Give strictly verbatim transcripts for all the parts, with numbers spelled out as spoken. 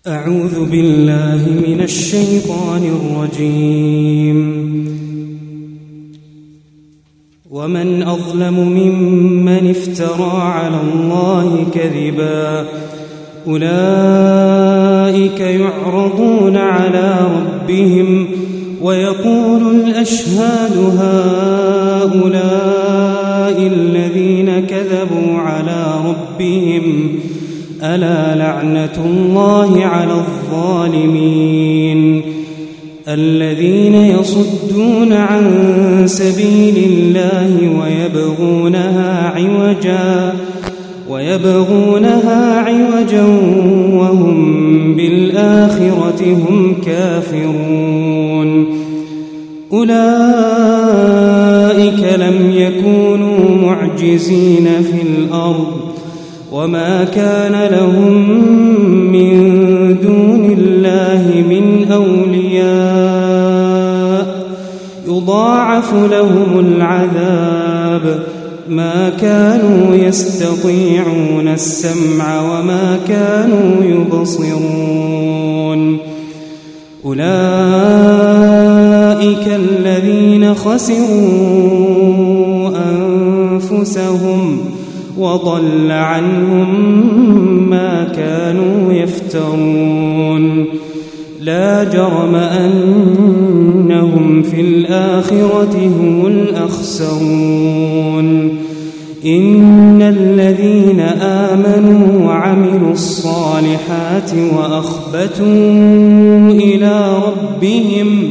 أعوذ بالله من الشيطان الرجيم. ومن أظلم ممن افترى على الله كذبا أولئك يعرضون على ربهم ويقول الأشهاد هؤلاء الذين كذبوا على ربهم ألا لعنة الله على الظالمين الذين يصدون عن سبيل الله ويبغونها عوجا ويبغونها عوجا وهم بالآخرة هم كافرون. أولئك لم يكونوا معجزين في الأرض وما كان لهم من دون الله من أولياء يضاعف لهم العذاب ما كانوا يستطيعون السمع وما كانوا يبصرون. أولئك الذين خسروا أنفسهم وضل عنهم ما كانوا يفترون. لا جرم أنهم في الآخرة هم الأخسرون. إن الذين آمنوا وعملوا الصالحات وأخبتوا إلى ربهم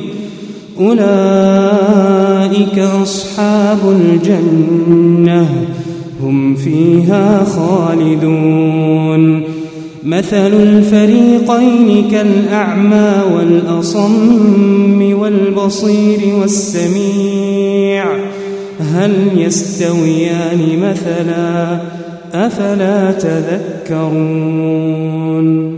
أولئك أصحاب الجنة هم فيها خالدون. مثل الفريقين كالأعمى والأصم والبصير والسميع هل يستويان مثلا أفلا تذكرون.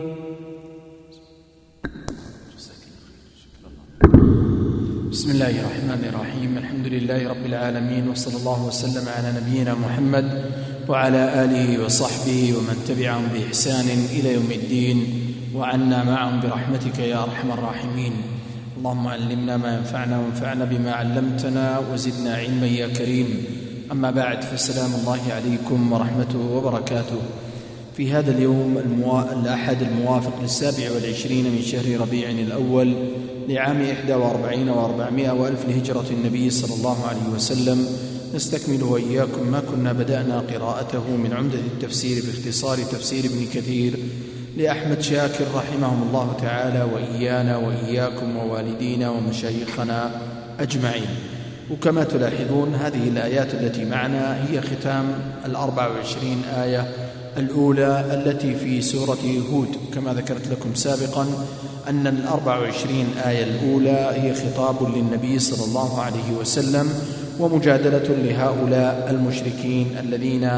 بسم الله الرحمن الرحيم. الحمد لله رب العالمين، وصلى الله وسلم على نبينا محمد وعلى آله وصحبه ومن تبعهم بإحسان إلى يوم الدين، وعنا معهم برحمتك يا أرحم الراحمين. اللهم علمنا ما ينفعنا وانفعنا بما علمتنا وزدنا علما يا كريم. أما بعد، فالسلام الله عليكم ورحمته وبركاته. في هذا اليوم الموا... الأحد الموافق للسابع والعشرين من شهر ربيع الأول لعام إحدى وأربعين وأربعمائة وألف لهجرة النبي صلى الله عليه وسلم، نستكمل وإياكم ما كنا بدأنا قراءته من عمدة التفسير باختصار تفسير ابن كثير لأحمد شاكر رحمهم الله تعالى، وإيانا وإياكم ووالدينا ومشايخنا أجمعين. وكما تلاحظون هذه الآيات التي معنا هي ختام الأربع وعشرين آية الأولى التي في سورة هود. كما ذكرت لكم سابقا أن الأربع وعشرين آية الأولى هي خطاب للنبي صلى الله عليه وسلم ومجادلة لهؤلاء المشركين الذين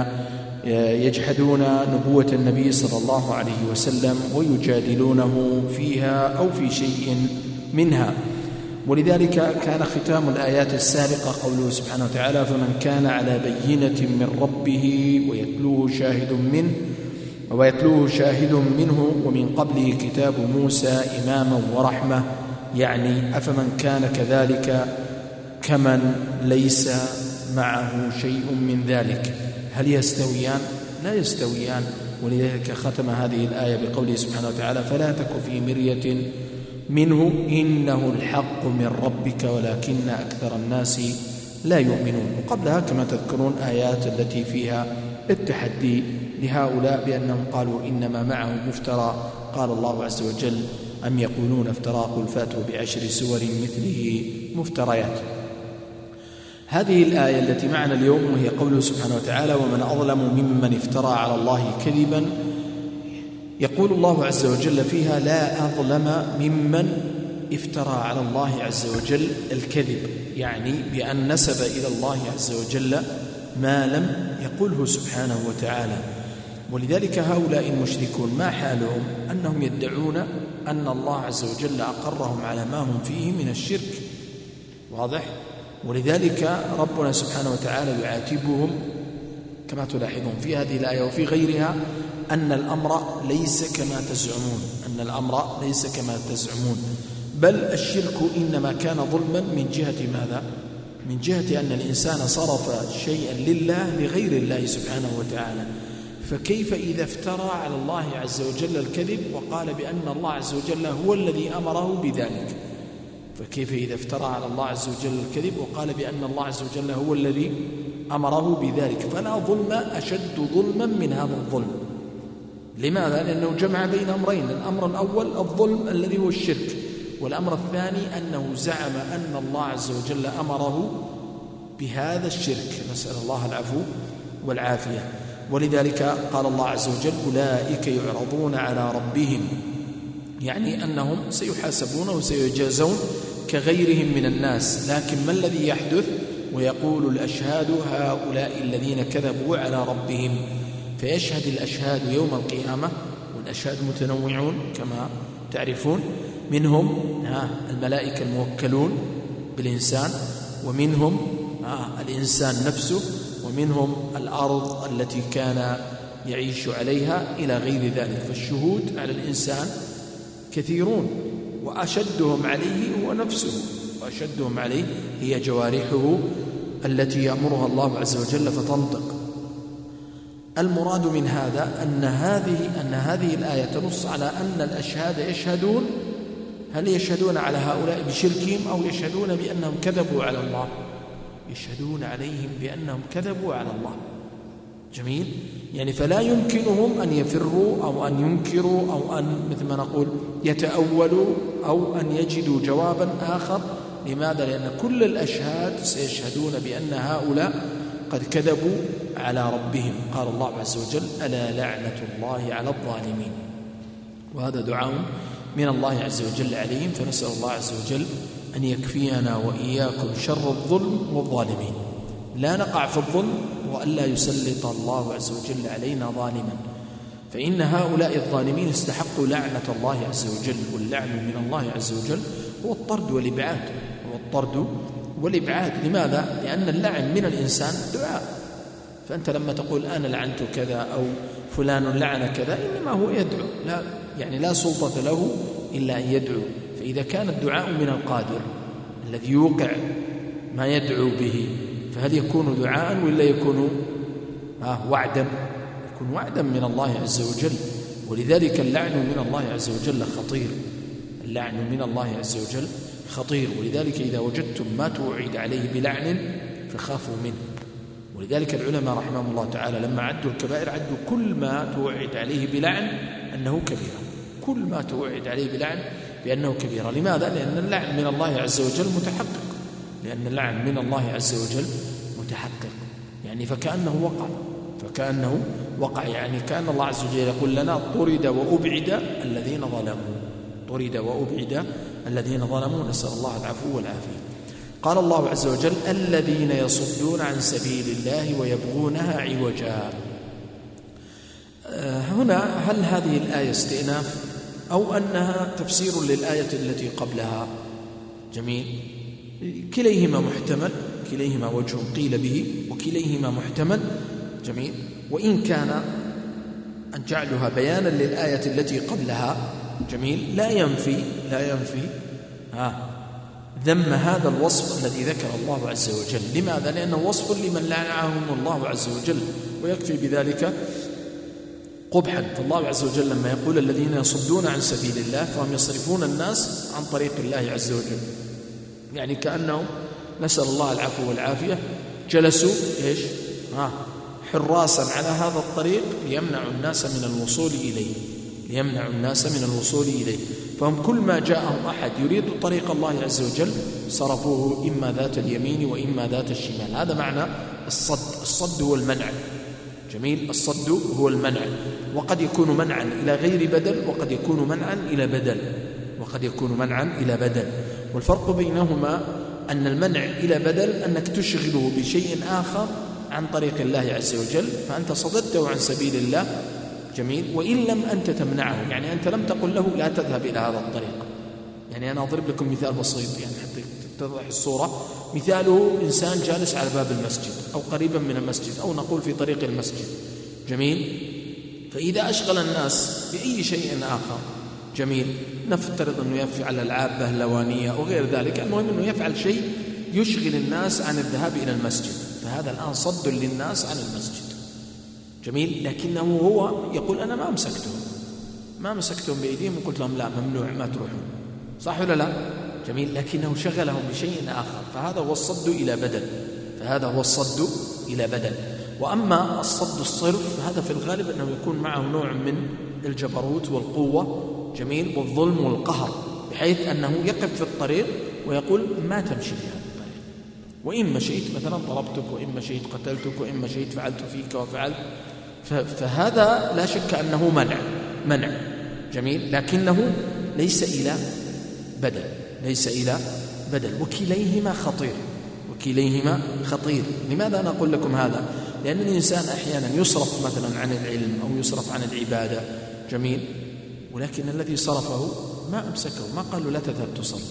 يجحدون نبوة النبي صلى الله عليه وسلم ويجادلونه فيها أو في شيء منها. ولذلك كان ختام الآيات السابقة قوله سبحانه وتعالى: فمن كان على بينة من ربه ويتلوه شاهد منه ويتلوه شاهد منه ومن قبله كتاب موسى إماما ورحمة، يعني أفمن كان كذلك كمن ليس معه شيء من ذلك هل يستويان؟ لا يستويان. ولذلك ختم هذه الآية بقوله سبحانه وتعالى: فلا تك في مرية منه إنه الحق من ربك ولكن أكثر الناس لا يؤمنون. وقبلها كما تذكرون آيات التي فيها التحدي لهؤلاء بأنهم قالوا إنما معه مفترى. قال الله عز وجل: أم يقولون افتراه قل فاتوا بعشر سور مثله مفتريات. هذه الآية التي معنا اليوم وهي قوله سبحانه وتعالى: ومن أظلم ممن افترى على الله كذبا. يقول الله عز وجل فيها: لا أظلم ممن افترى على الله عز وجل الكذب، يعني بأن نسب إلى الله عز وجل ما لم يقله سبحانه وتعالى. ولذلك هؤلاء المشركون ما حالهم؟ أنهم يدعون أن الله عز وجل أقرهم على ما هم فيه من الشرك. واضح؟ ولذلك ربنا سبحانه وتعالى يعاتبهم كما تلاحظون في هذه الآية وفي غيرها أن الأمر ليس كما تزعمون أن الأمر ليس كما تزعمون بل الشرك إنما كان ظلما من جهة ماذا؟ من جهة أن الإنسان صرف شيئا لله لغير الله سبحانه وتعالى. فكيف إذا افترى على الله عز وجل الكذب وقال بأن الله عز وجل هو الذي أمره بذلك؟ فكيف إذا افترى على الله عز وجل الكذب وقال بأن الله عز وجل هو الذي أمره بذلك؟ فلا ظلم أشد ظلما من هذا الظلم. لماذا؟ لأنه جمع بين أمرين: الأمر الأول الظلم الذي هو الشرك، والأمر الثاني أنه زعم أن الله عز وجل أمره بهذا الشرك، نسأل الله العفو والعافية. ولذلك قال الله عز وجل: أولئك يعرضون على ربهم، يعني أنهم سيحاسبون وسيجازون كغيرهم من الناس. لكن ما الذي يحدث؟ ويقول الأشهاد هؤلاء الذين كذبوا على ربهم. فيشهد الأشهاد يوم القيامة، والأشهاد متنوعون كما تعرفون، منهم الملائكة الموكلون بالإنسان، ومنهم الإنسان نفسه، ومنهم الأرض التي كان يعيش عليها إلى غير ذلك. فالشهود على الإنسان كثيرون، وأشدهم عليه هو نفسه، وأشدهم عليه هي جوارحه التي يأمرها الله عز وجل فتنطق. المراد من هذا أن هذه أن هذه الآية تنص على أن الأشهاد يشهدون. هل يشهدون على هؤلاء بشركهم أو يشهدون بأنهم كذبوا على الله؟ يشهدون عليهم بأنهم كذبوا على الله. جميل. يعني فلا يمكنهم أن يفروا أو أن ينكروا أو أن مثل ما نقول يتأولوا أو أن يجدوا جوابا آخر. لماذا؟ لأن كل الأشهاد سيشهدون بأن هؤلاء قد كذبوا على ربهم. قال الله عز وجل: ألا لعنة الله على الظالمين. وهذا دعاء من الله عز وجل عليهم، فنسأل الله عز وجل أن يكفينا وإياكم شر الظلم والظالمين، لا نقع في الظلم وألا يسلط الله عز وجل علينا ظالما، فإن هؤلاء الظالمين استحقوا لعنة الله عز وجل. واللعن من الله عز وجل هو الطرد والإبعاد، هو الطرد والإبعاد. لماذا؟ لأن اللعن من الإنسان دعاء. فأنت لما تقول أنا لعنت كذا أو فلان لعن كذا، إنما هو يدعو، لا يعني لا سلطة له إلا أن يدعو. فإذا كان الدعاء من القادر الذي يوقع ما يدعو به، فهل يكون دعاء ولا يكون آه وعدا؟ يكون وعدا من الله عز وجل. ولذلك اللعن من الله عز وجل خطير، اللعن من الله عز وجل خطير. ولذلك إذا وجدتم ما توعد عليه بلعن فخافوا منه. ولذلك العلماء رحمهم الله تعالى لما عدوا الكبائر عدوا كل ما توعد عليه بلعن أنه كبيرة، كل ما توعد عليه بلعن بأنه كبيرة. لماذا؟ لأن اللعن من الله عز وجل متحقق، لأن اللعن من الله عز وجل متحقق. يعني فكأنه وقع، فكأنه وقع يعني كأن الله عز وجل يقول لنا: طرد وأبعد الذين ظلموا، طرد وأبعد الذين ظلموا، نسأل الله العفو والعافية. قال الله عز وجل: الذين يصدون عن سبيل الله ويبغونها عوجا. هنا هل هذه الآية استئناف أو أنها تفسير للآية التي قبلها؟ جميل. كليهما محتمل، كليهما وجه قيل به وكليهما محتمل. جميل. وإن كان أن جعلها بيانا للآية التي قبلها جميل لا ينفي لا ينفي ها ذم هذا الوصف الذي ذكر الله عز وجل. لماذا؟ لأنه وصف لمن لعنهم الله عز وجل، ويكفي بذلك قبحا. فالله عز وجل لما يقول الذين يصدون عن سبيل الله فهم يصرفون الناس عن طريق الله عز وجل، يعني كأنهم نسأل الله العفو والعافية جلسوا إيش ها حراسا على هذا الطريق ليمنعوا الناس من الوصول إليه، ليمنعوا الناس من الوصول إليه. فهم كل ما جاءهم أحد يريد طريق الله عز وجل صرفوه إما ذات اليمين وإما ذات الشمال. هذا معنى الصد. الصد هو المنع. جميل. الصد هو المنع، وقد يكون منعا إلى غير بدل، وقد يكون منعا إلى بدل، وقد يكون منعا إلى بدل. والفرق بينهما أن المنع إلى بدل أنك تشغله بشيء آخر عن طريق الله عز وجل، فأنت صددته عن سبيل الله. جميل. وإن لم أنت تمنعه، يعني أنت لم تقل له لا تذهب إلى هذا الطريق. يعني أنا أضرب لكم مثال بسيط يعني حتى تتضح الصورة. مثاله إنسان جالس على باب المسجد أو قريبا من المسجد أو نقول في طريق المسجد. جميل. فإذا أشغل الناس بأي شيء آخر جميل، نفترض أنه يفعل ألعاب بهلوانية أو غير ذلك، المهم أنه يفعل شيء يشغل الناس عن الذهاب إلى المسجد، فهذا الآن صد للناس عن المسجد جميل. لكنه هو يقول أنا ما أمسكتهم ما مسكتهم بأيديهم وقلت لهم لا ممنوع ما تروحون، صح ولا لا؟ جميل. لكنه شغلهم بشيء آخر، فهذا هو الصد إلى بدل فهذا هو الصد إلى بدل. وأما الصد الصرف فهذا في الغالب أنه يكون معه نوع من الجبروت والقوة جميل والظلم والقهر، بحيث أنه يقف في الطريق ويقول ما تمشي في هذا الطريق، وإن مشيت مثلا ضربتك، وإن مشيت قتلتك، وإن مشيت فعلت فيك وفعلت. فهذا لا شك أنه منع منع جميل، لكنه ليس إلى بدل ليس إلى بدل وكليهما خطير وكليهما خطير. لماذا أنا أقول لكم هذا؟ لأن الإنسان أحيانا يصرف مثلا عن العلم أو يصرف عن العبادة جميل، ولكن الذي صرفه ما أمسكه، ما قال له لا تذهب تصلي،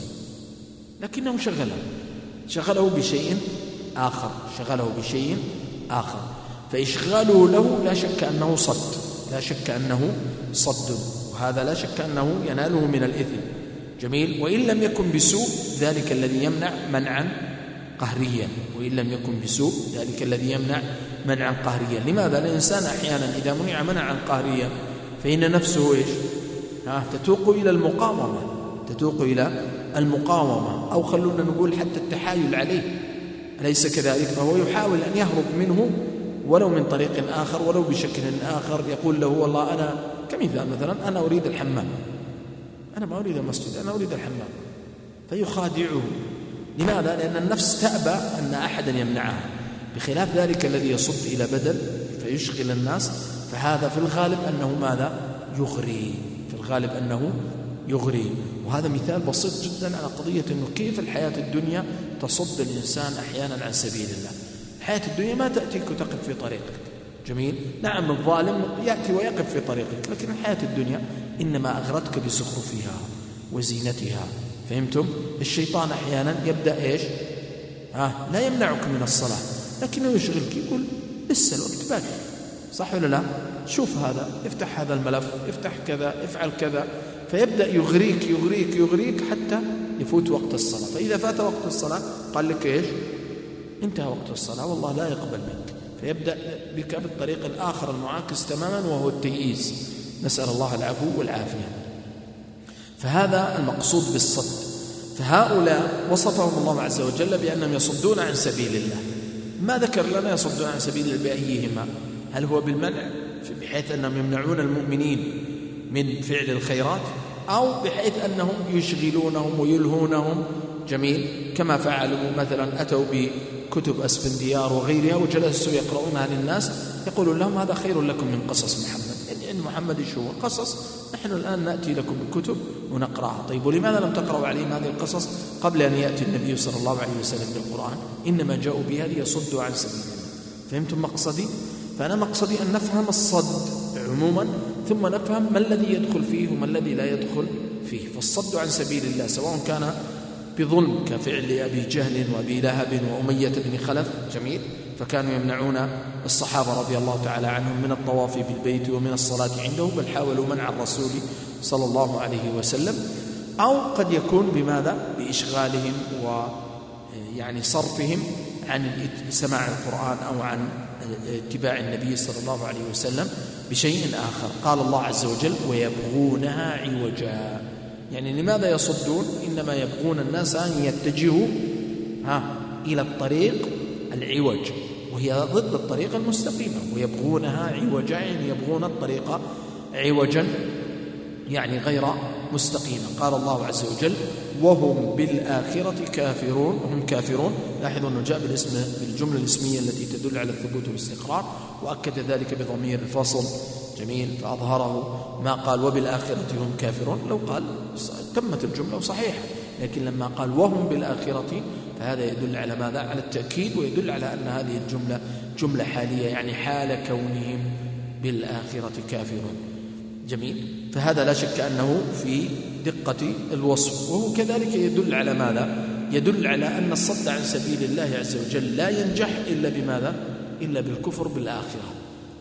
لكنه شغله شغله بشيء آخر شغله بشيء آخر فإشغاله له لا شك أنه صد لا شك أنه صد وهذا لا شك أنه يناله من الإثم جميل. وإن لم يكن بسوء ذلك الذي يمنع منعا قهريا وإن لم يكن بسوء ذلك الذي يمنع منعا قهريا. لماذا؟ الإنسان أحيانا إذا منع منعا قهريا فإن نفسه إيش؟ ها تتوق إلى المقاومة تتوق إلى المقاومة أو خلونا نقول حتى التحايل عليه، أليس كذلك؟ فهو يحاول أن يهرب منه ولو من طريق آخر ولو بشكل آخر. يقول له والله أنا كمثال مثلا أنا أريد الحمام، أنا ما أريد المسجد، أنا أريد الحمام، فيخادعه. لماذا؟ لأن النفس تأبى أن أحدا يمنعها، بخلاف ذلك الذي يصد إلى بدل فيشغل الناس، فهذا في الغالب أنه ماذا؟ يغري في الغالب أنه يغري. وهذا مثال بسيط جدا على قضية أنه كيف الحياة الدنيا تصد الإنسان أحيانا عن سبيل الله. الحياة الدنيا ما تأتيك وتقف في طريقك جميل، نعم الظالم يأتي ويقف في طريقك، لكن الحياة الدنيا إنما أغرتك بزخرفها وزينتها. فهمتم؟ الشيطان أحيانا يبدأ إيش؟ آه لا يمنعك من الصلاة لكنه يشغلك، يقول لسه الوقت باقي، صح ولا لا؟ شوف هذا، افتح هذا الملف، افتح كذا، افعل كذا، فيبدأ يغريك يغريك يغريك حتى يفوت وقت الصلاة. فإذا فات وقت الصلاة قال لك إيش؟ انتهى وقت الصلاة والله لا يقبل منك، فيبدأ بك بالطريق الآخر المعاكس تماما وهو التيئيس، نسأل الله العفو والعافية. فهذا المقصود بالصد. فهؤلاء وصفهم الله عز وجل بأنهم يصدون عن سبيل الله. ما ذكر لنا يصدون عن سبيل الله بأيهما؟ هل هو بالمنع بحيث أنهم يمنعون المؤمنين من فعل الخيرات، أو بحيث أنهم يشغلونهم ويلهونهم جميل كما فعلوا مثلا أتوا بكتب أسفنديار وغيرها وجلسوا يقرؤونها للناس، يقولون لهم هذا خير لكم من قصص محمد، يعني إن محمد إيش هو قصص، نحن الآن نأتي لكم بكتب ونقرأها. طيب ولماذا لم تقرأوا عليهم هذه القصص قبل أن يأتي النبي صلى الله عليه وسلم بالقرآن؟ إنما جاءوا بها ليصدوا عن سبيل الله. فهمتم مقصدي؟ فأنا مقصدي أن نفهم الصد عموما ثم نفهم ما الذي يدخل فيه وما الذي لا يدخل فيه. فالصد عن سبيل الله سواء كان بظلم كفعل أبي جهل وأبي لهب وأمية بن خلف جميل، فكانوا يمنعون الصحابة رضي الله تعالى عنهم من الطواف بالبيت ومن الصلاة عنده، بل حاولوا منع الرسول صلى الله عليه وسلم. أو قد يكون بماذا؟ بإشغالهم ويعني صرفهم عن سماع القرآن أو عن اتباع النبي صلى الله عليه وسلم بشيء آخر. قال الله عز وجل ويبغونها عوجا، يعني لماذا يصدون؟ إنما يبغون الناس أن يتجهوا ها إلى الطريق العوج، وهي ضد الطريق المستقيمة. ويبغونها عوجا يعني يبغون الطريق عوجا يعني غير مستقيما. قال الله عز وجل وهم بالآخرة كافرون، وهم كافرون. لاحظوا أنه جاء بالاسم بالجملة الاسمية التي تدل على الثبوت والاستقرار، وأكد ذلك بضمير الفصل جميل، فأظهره ما قال وبالآخرة هم كافرون. لو قال تمت الجملة وصحيحة، لكن لما قال وهم بالآخرة فهذا يدل على ماذا؟ على التأكيد، ويدل على أن هذه الجملة جملة حالية، يعني حال كونهم بالآخرة كافرون جميل. فهذا لا شك أنه في دقة الوصف. وهو كذلك يدل على ماذا؟ يدل على أن الصد عن سبيل الله عز وجل لا ينجح إلا بماذا؟ إلا بالكفر بالآخرة.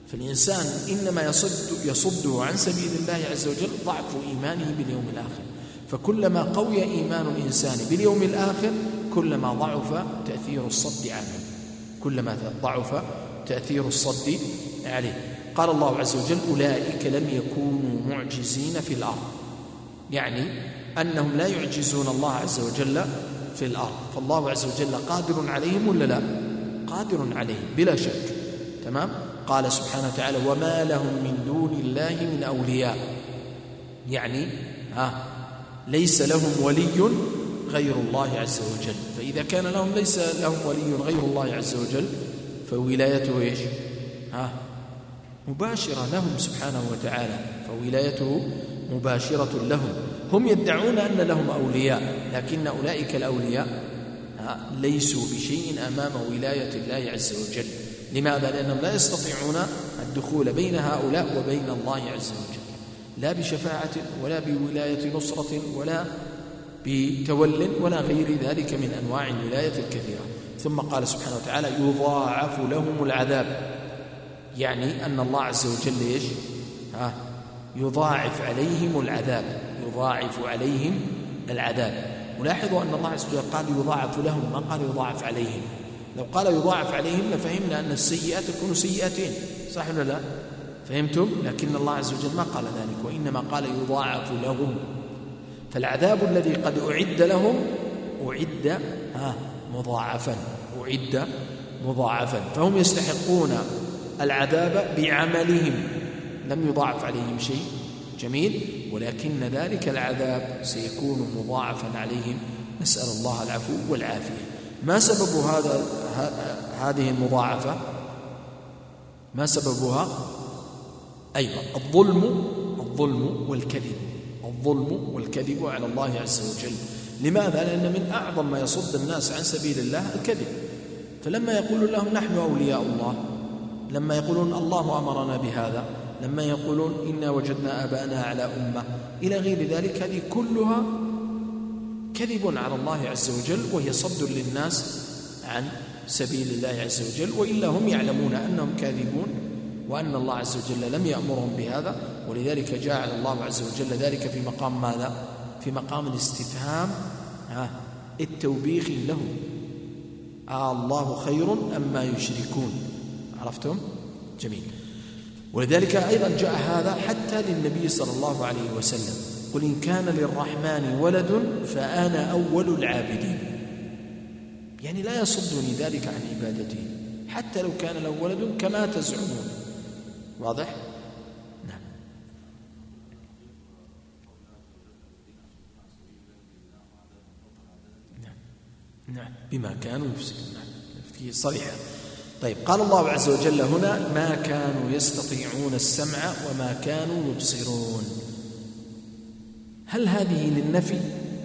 فالإنسان إنما يصد يصده عن سبيل الله عز وجل ضعف إيمانه باليوم الآخر. فكلما قوي إيمان الإنسان باليوم الآخر كلما ضعف تأثير الصد عنه، كلما ضعف تأثير الصد عليه. قال الله عز وجل: أولئك لم يكونوا معجزين في الأرض، يعني أنهم لا يعجزون الله عز وجل في الأرض. فالله عز وجل قادر عليهم ولا لا؟ قادر عليهم بلا شك. تمام. قال سبحانه وتعالى: وما لهم من دون الله من أولياء، يعني ها ليس لهم ولي غير الله عز وجل. فإذا كان لهم ليس لهم ولي غير الله عز وجل فولايته إيش؟ ها مباشرة لهم سبحانه وتعالى، فولايته مباشرة لهم. هم يدعون أن لهم أولياء، لكن أولئك الأولياء ليسوا بشيء أمام ولاية الله عز وجل. لماذا؟ لأنهم لا يستطيعون الدخول بين هؤلاء وبين الله عز وجل، لا بشفاعة ولا بولاية نصرة ولا بتول ولا غير ذلك من أنواع الولاية الكثيرة. ثم قال سبحانه وتعالى: يضاعف لهم العذاب، يعني أن الله عز وجل إيش؟ ها يضاعف عليهم العذاب، يضاعف عليهم العذاب. ولاحظوا أن الله عز وجل قال يضاعف لهم، ما قال يضاعف عليهم. لو قال يضاعف عليهم لفهمنا أن السيئات تكون سيئتين، صح ولا لا؟ فهمتم؟ لكن الله عز وجل ما قال ذلك، وإنما قال يضاعف لهم. فالعذاب الذي قد أعد لهم أعد ها مضاعفا، أعد مضاعفا، فهم يستحقون العذاب بعملهم، لم يضاعف عليهم شيء. جميل. ولكن ذلك العذاب سيكون مضاعفا عليهم، نسأل الله العفو والعافية. ما سبب هذا هذه المضاعفة؟ ما سببها؟ أيضا الظلم الظلم والكذب، الظلم والكذب على الله عز وجل. لماذا؟ لأن من أعظم ما يصد الناس عن سبيل الله الكذب. فلما يقول لهم نحن أولياء الله، لما يقولون الله أمرنا بهذا، لما يقولون إنا وجدنا آباءنا على أمة، إلى غير ذلك، هذه كلها كذب على الله عز وجل، وهي صد للناس عن سبيل الله عز وجل. وإلا هم يعلمون أنهم كاذبون وأن الله عز وجل لم يأمرهم بهذا، ولذلك جعل الله عز وجل ذلك في مقام ماذا؟ في مقام الاستفهام التوبيخ لهم. آه الله خير أما يشركون. عرفتم؟ جميل. ولذلك أيضا جاء هذا حتى للنبي صلى الله عليه وسلم: قل إن كان للرحمن ولد فأنا أول العابدين. يعني لا يصدني ذلك عن عبادته حتى لو كان له ولد كما تزعمون. واضح؟ نعم. نعم نعم بما كانوا يفسدون، في صريحة. طيب، قال الله عز وجل هنا: ما كانوا يستطيعون السمع وما كانوا يبصرون. هل هذه للنفي؟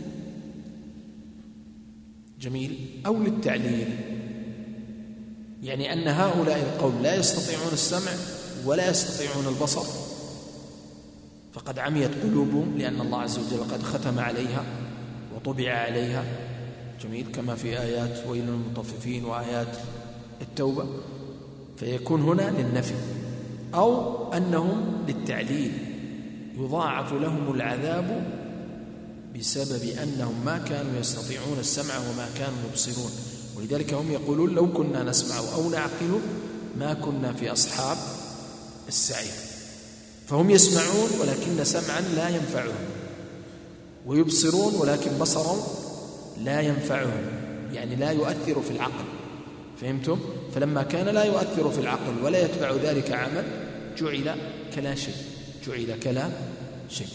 جميل. أو للتعليل؟ يعني أن هؤلاء القوم لا يستطيعون السمع ولا يستطيعون البصر، فقد عميت قلوبهم لأن الله عز وجل قد ختم عليها وطبع عليها. جميل. كما في آيات ويل للمطففين وآيات التوبة. فيكون هنا للنفي، أو أنهم للتعليل، يضاعف لهم العذاب بسبب أنهم ما كانوا يستطيعون السمع وما كانوا يبصرون. ولذلك هم يقولون: لو كنا نسمع أو نعقل ما كنا في أصحاب السعير. فهم يسمعون ولكن سمعا لا ينفعهم، ويبصرون ولكن بصرا لا ينفعهم، يعني لا يؤثر في العقل. فهمتم؟ فلما كان لا يؤثر في العقل ولا يتبع ذلك عمل، جعل كلا شيء، جعل كلا شيء.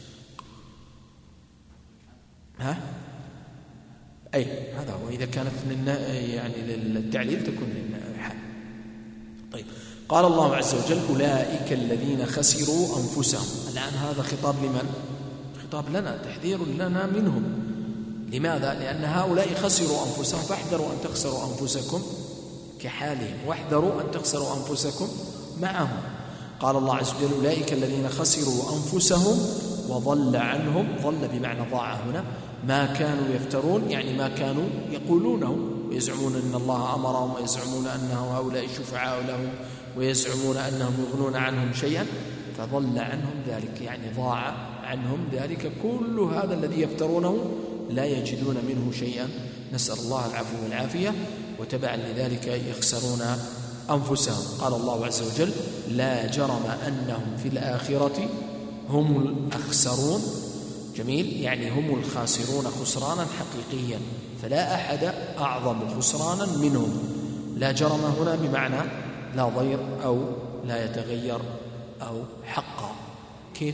ها؟ أي هذا هو. إذا كانت يعني للتعليل تكون للحال. طيب، قال الله عز وجل: أولئك الذين خسروا أنفسهم. الآن هذا خطاب لمن؟ خطاب لنا، تحذير لنا منهم. لماذا؟ لأن هؤلاء خسروا أنفسهم، فاحذروا أن تخسروا أنفسكم كحالهم، واحذروا أن تخسروا أنفسكم معهم. قال الله عز وجل: أولئك الذين خسروا أنفسهم وضل عنهم، ضل بمعنى ضاع هنا، ما كانوا يفترون، يعني ما كانوا يقولونه ويزعمون أن الله أمرهم، ويزعمون أنه هؤلاء شفعاء لهم، ويزعمون أنهم يغنون عنهم شيئا فضل عنهم ذلك، يعني ضاع عنهم ذلك. كل هذا الذي يفترونه لا يجدون منه شيئا، نسأل الله العفو والعافية. وتبعا لذلك يخسرون أنفسهم. قال الله عز وجل: لا جرم أنهم في الآخرة هم الأخسرون. جميل، يعني هم الخاسرون خسرانا حقيقيا، فلا أحد أعظم خسرانا منهم. لا جرم هنا بمعنى لا ضير أو لا يتغير أو حقا. كيف؟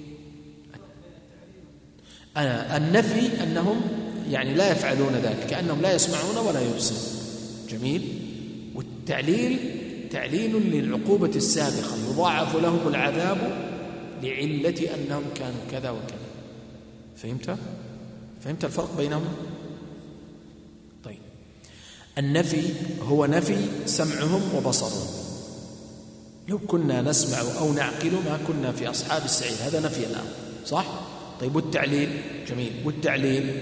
أنا النفي أنهم يعني لا يفعلون ذلك، كأنهم لا يسمعون ولا يبصرون. جميل. والتعليل تعليل للعقوبة السابقة، يضاعف لهم العذاب لعلة أنهم كانوا كذا وكذا. فهمت؟ فهمت الفرق بينهم؟ طيب، النفي هو نفي سمعهم وبصرهم. لو كنا نسمع أو نعقل ما كنا في أصحاب السعير، هذا نفي الآن، صح؟ طيب، والتعليل؟ جميل، والتعليل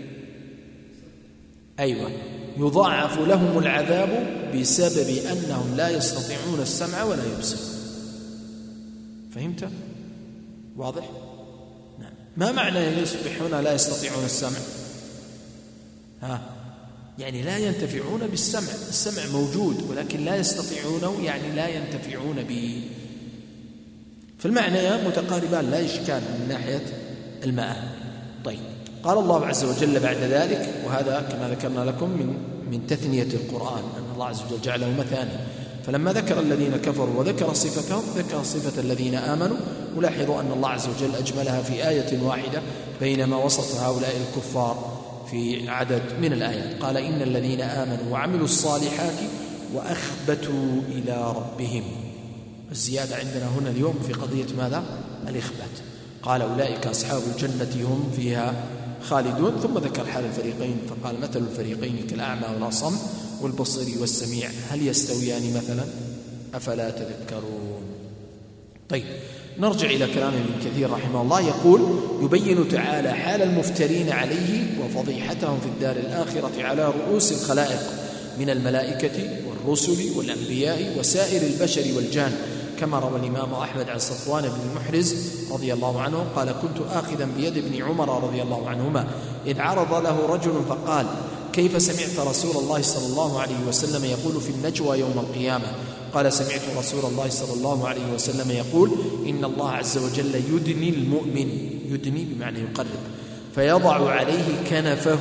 أيوة، يضاعف لهم العذاب بسبب أنهم لا يستطيعون السمع ولا يبصر. فهمت؟ واضح؟ نعم. ما معنى يصبحون لا يستطيعون السمع؟ ها، يعني لا ينتفعون بالسمع. السمع موجود ولكن لا يستطيعونه، يعني لا ينتفعون به. فالمعنى متقاربان، لا إشكال من ناحية الماء. طيب، قال الله عز وجل بعد ذلك، وهذا كما ذكرنا لكم من من تثنية القرآن، أن الله عز وجل جعله مثاني. فلما ذكر الذين كفروا وذكر صفتهم ذكر صفة الذين آمنوا. ولاحظوا أن الله عز وجل أجملها في آية واحدة، بينما وصف هؤلاء الكفار في عدد من الآيات. قال: إن الذين آمنوا وعملوا الصالحات وأخبتوا إلى ربهم. الزيادة عندنا هنا اليوم في قضية ماذا؟ الإخبات. قال: أولئك أصحاب الجنة هم فيها خالدون. ثم ذكر حال الفريقين فقال: مثل الفريقين كالأعمى والأصم والبصير والسميع هل يستويان مثلا أفلا تذكرون. طيب، نرجع إلى كلام ابن كثير رحمه الله. يقول: يبين تعالى حال المفترين عليه وفضيحتهم في الدار الآخرة على رؤوس الخلائق من الملائكة والرسل والأنبياء وسائر البشر والجان، كما روى الإمام أحمد عن صفوان بن المحرز رضي الله عنه قال: كنت آخذا بيد ابن عمر رضي الله عنهما إذ عرض له رجل فقال: كيف سمعت رسول الله صلى الله عليه وسلم يقول في النجوى يوم القيامة؟ قال: سمعت رسول الله صلى الله عليه وسلم يقول: إن الله عز وجل يدني المؤمن، يدني بمعنى يقرب، فيضع عليه كنفه،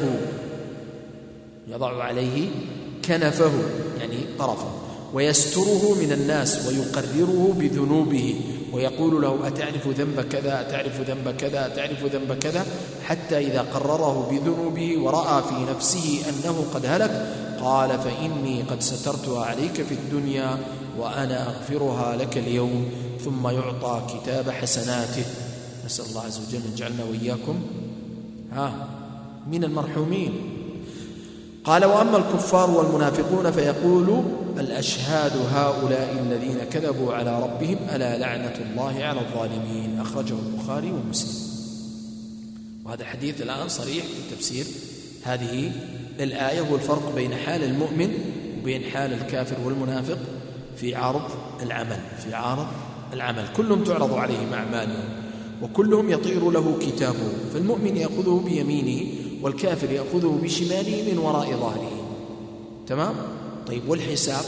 يضع عليه كنفه يعني طرفه، ويستره من الناس ويقرره بذنوبه، ويقول له: أتعرف ذنب كذا، أتعرف ذنب كذا، أتعرف ذنب كذا، حتى إذا قرره بذنوبه ورأى في نفسه أنه قد هلك قال: فإني قد سترتها عليك في الدنيا وأنا أغفرها لك اليوم. ثم يعطى كتاب حسناته. نسأل الله عز وجل أن يجعلنا وإياكم ها من المرحومين. قال: وأما الكفار والمنافقون فيقول الأشهاد هؤلاء الذين كذبوا على ربهم ألا لعنة الله على الظالمين. أخرجه البخاري ومسلم. وهذا حديث الآن صريح في تفسير هذه الآية، هو الفرق بين حال المؤمن وبين حال الكافر والمنافق في عرض العمل. في عرض العمل كلهم تعرض عليهم أعمالهم وكلهم يطير له كتابه، فالمؤمن يأخذه بيمينه والكافر يأخذه بشماله من وراء ظهره. تمام؟ طيب، والحساب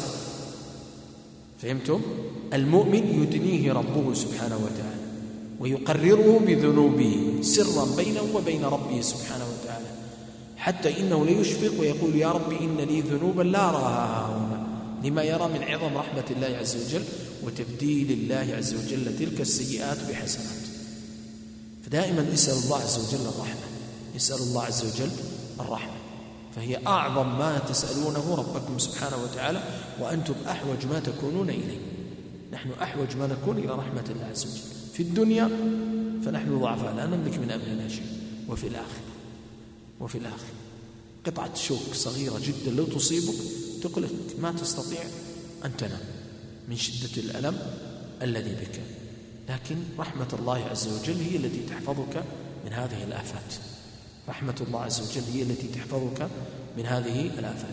فهمتم؟ المؤمن يدنيه ربه سبحانه وتعالى ويقرره بذنوبه سرا بينه وبين ربه سبحانه وتعالى، حتى إنه ليشفق ويقول: يا رب إن لي ذنوبا لا أراها هنا، لما يرى من عظم رحمة الله عز وجل وتبديل الله عز وجل تلك السيئات بحسنات. فدائما اسأل الله عز وجل الرحمة، اسأل الله عز وجل الرحمة، فهي أعظم ما تسألونه ربكم سبحانه وتعالى، وأنتم أحوج ما تكونون إليه. نحن أحوج ما نكون إلى رحمة الله عز وجل في الدنيا، فنحن ضعفاء لا نملك من أمرنا شيء، وفي الآخرة وفي الآخرة قطعة شوك صغيرة جدا لو تصيبك تقلق، ما تستطيع أن تنام من شدة الألم الذي بك. لكن رحمة الله عز وجل هي التي تحفظك من هذه الآفات. رحمة الله عز وجل هي التي تحفظك من هذه الآفات.